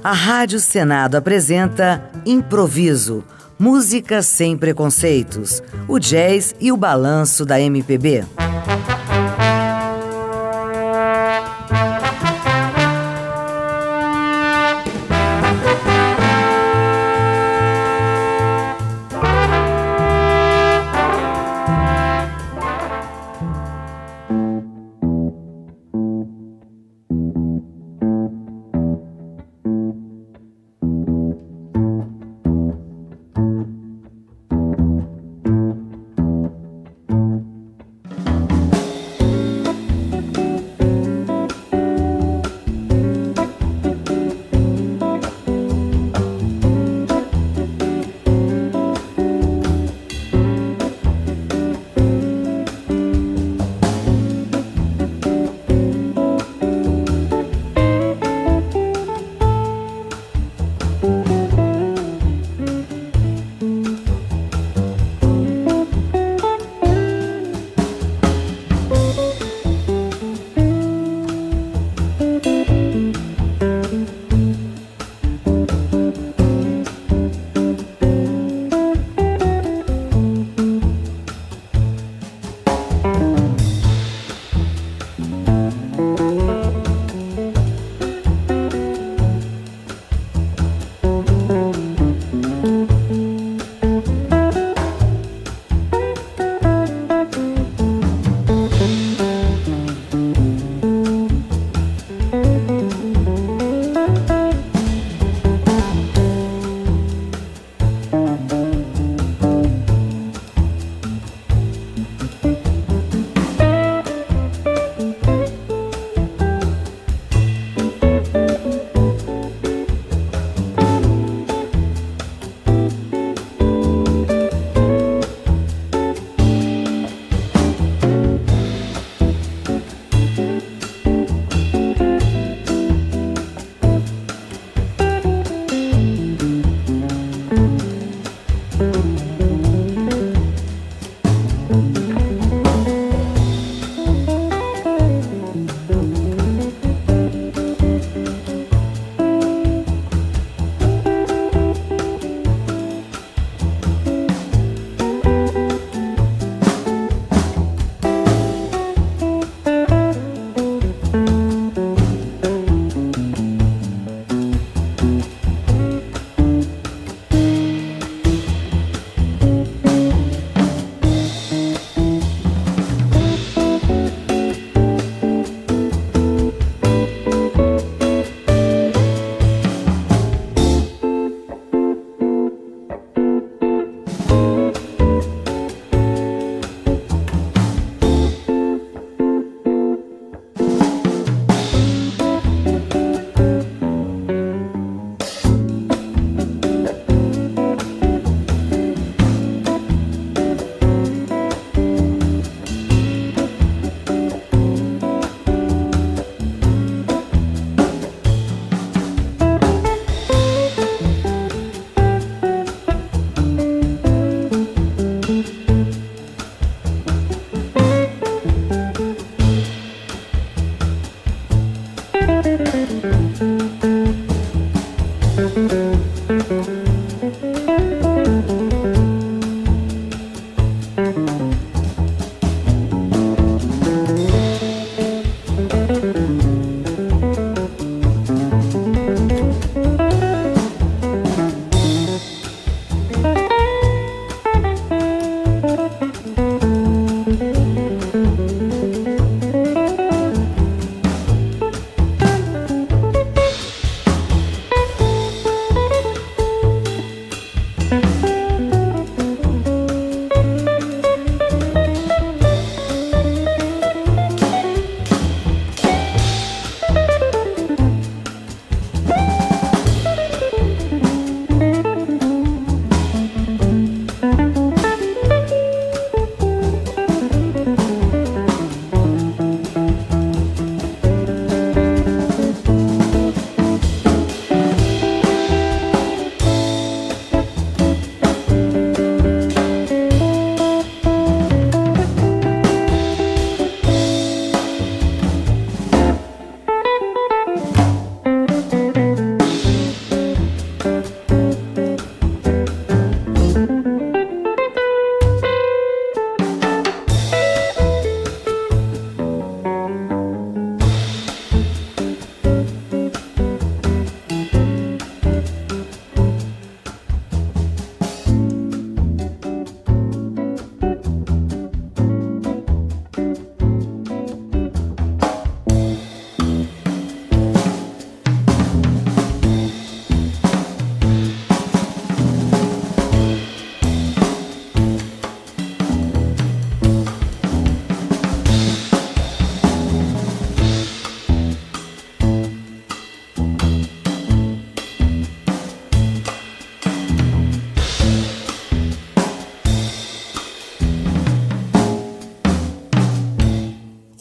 A Rádio Senado apresenta Improviso, música sem preconceitos, o jazz e o balanço da MPB.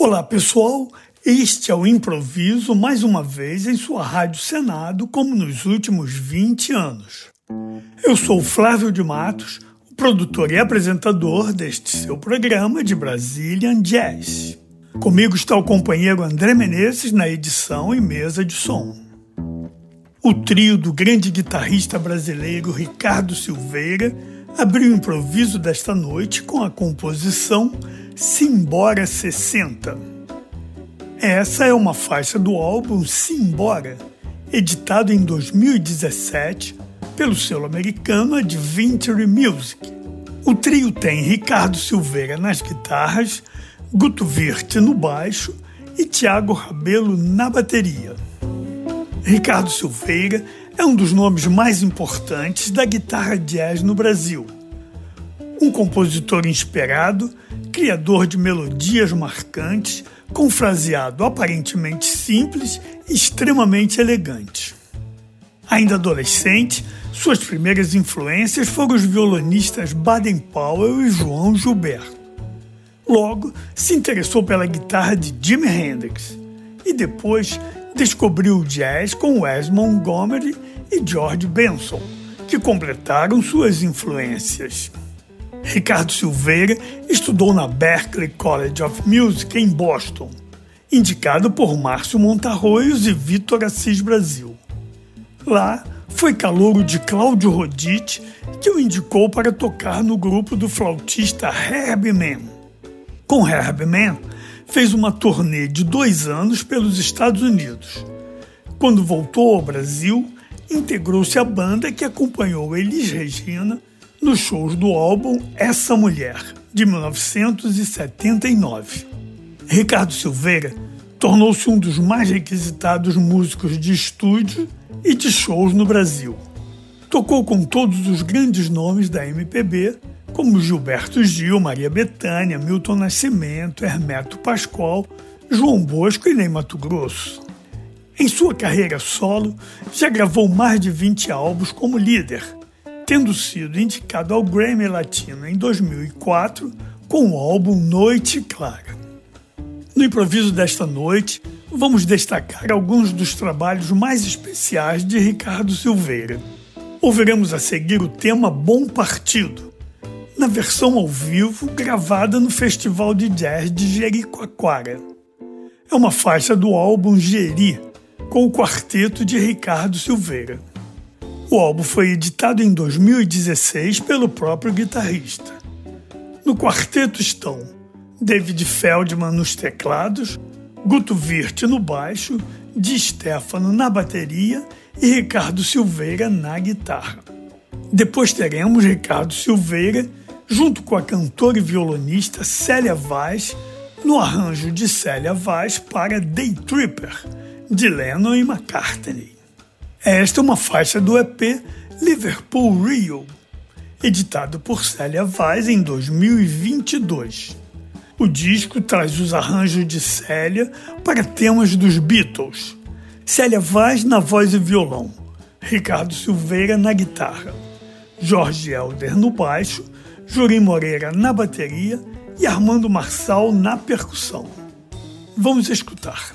Olá pessoal, este é o Improviso mais uma vez em sua Rádio Senado, como nos últimos 20 anos. Eu sou Flávio de Matos, o produtor e apresentador deste seu programa de Brazilian Jazz. Comigo está o companheiro André Menezes na edição e mesa de som. O trio do grande guitarrista brasileiro Ricardo Silveira abriu o improviso desta noite com a composição Simbora 60. Essa é uma faixa do álbum Simbora, editado em 2017 pelo selo americano Adventure Music. O trio tem Ricardo Silveira nas guitarras, Guto Virte no baixo e Thiago Rabelo na bateria. Ricardo Silveira é um dos nomes mais importantes da guitarra jazz no Brasil. Um compositor inspirado, criador de melodias marcantes, com fraseado aparentemente simples e extremamente elegante. Ainda adolescente, suas primeiras influências foram os violonistas Baden Powell e João Gilberto. Logo, se interessou pela guitarra de Jimi Hendrix e depois descobriu o jazz com Wes Montgomery e George Benson, que completaram suas influências. Ricardo Silveira estudou na Berklee College of Music em Boston, indicado por Márcio Montarroios e Vitor Assis Brasil. Lá, foi calouro de Cláudio Roditi, que o indicou para tocar no grupo do flautista Herbie Mann. Com Herbie Mann, fez uma turnê de 2 anos pelos Estados Unidos. Quando voltou ao Brasil, integrou-se à banda que acompanhou Elis Regina nos shows do álbum Essa Mulher, de 1979. Ricardo Silveira tornou-se um dos mais requisitados músicos de estúdio e de shows no Brasil. Tocou com todos os grandes nomes da MPB, como Gilberto Gil, Maria Bethânia, Milton Nascimento, Hermeto Pascoal, João Bosco e Ney Matogrosso. Em sua carreira solo, já gravou mais de 20 álbuns como líder, tendo sido indicado ao Grammy Latino em 2004 com o álbum Noite Clara. No improviso desta noite, vamos destacar alguns dos trabalhos mais especiais de Ricardo Silveira. Ouviremos a seguir o tema Bom Partido, na versão ao vivo gravada no Festival de Jazz de Jericoacoara. É uma faixa do álbum Geri, com o quarteto de Ricardo Silveira. O álbum foi editado em 2016 pelo próprio guitarrista. No quarteto estão David Feldman nos teclados, Guto Virte no baixo, Di Stefano na bateria e Ricardo Silveira na guitarra. Depois teremos Ricardo Silveira junto com a cantora e violonista Célia Vaz, no arranjo de Célia Vaz para Day Tripper, de Lennon e McCartney. Esta é uma faixa do EP Liverpool Rio, editado por Célia Vaz em 2022. O disco traz os arranjos de Célia para temas dos Beatles. Célia Vaz na voz e violão, Ricardo Silveira na guitarra, Jorge Helder no baixo, Jorim Moreira na bateria e Armando Marçal na percussão. Vamos escutar.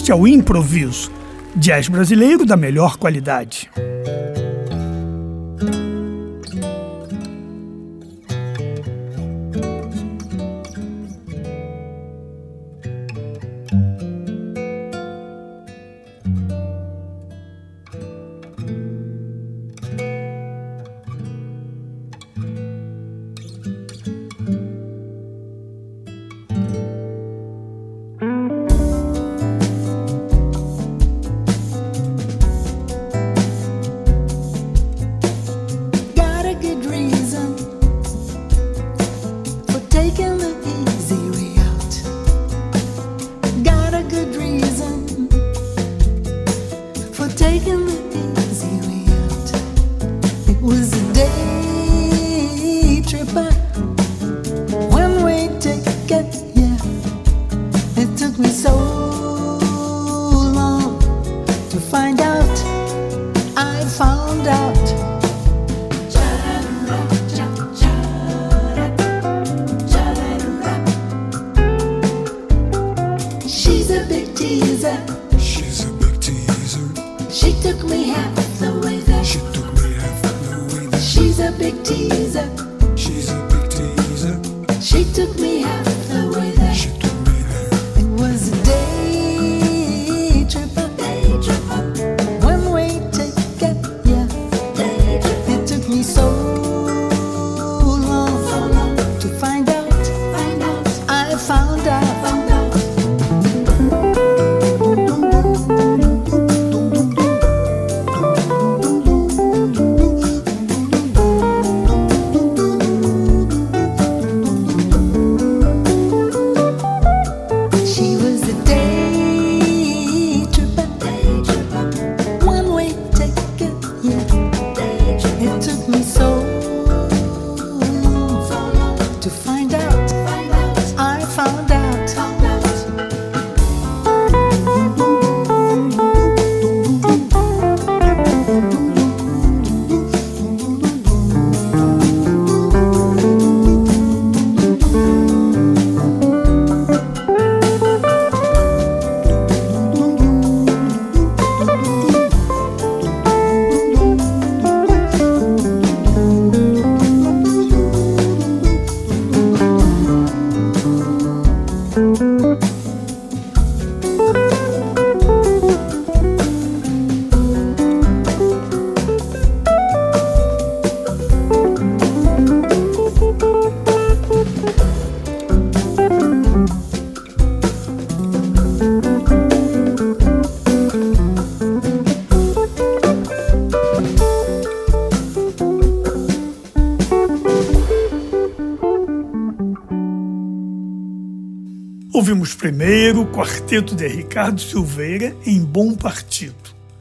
Este é o Improviso, jazz brasileiro da melhor qualidade. Ouvimos primeiro o quarteto de Ricardo Silveira em Bom Partido.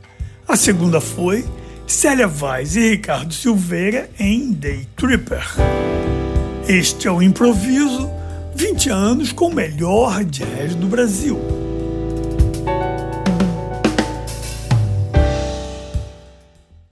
A segunda foi Célia Vaz e Ricardo Silveira em Day Tripper. Este é o Improviso, 20 anos com o melhor jazz do Brasil.